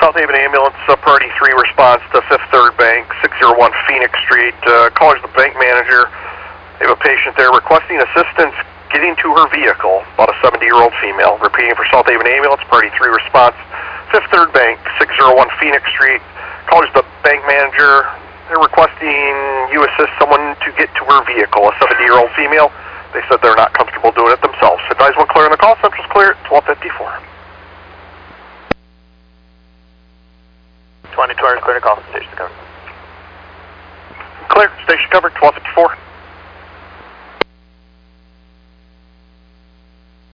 South Haven Ambulance, priority 3 response to Fifth Third Bank, 601 Phoenix Street. Caller's the bank manager. They have a patient there requesting assistance getting to her vehicle, about a 70-year-old female. Repeating for South Haven Ambulance, priority 3 response, Fifth Third Bank, 601 Phoenix Street. Caller's the bank manager. They're requesting you assist someone to get to her vehicle, a 70-year-old female. They said they're not comfortable doing it themselves. Advise when clear on the call. Central's clear at 12:54. 22 clear to call. Station covered. Clear. Station covered. 12:54.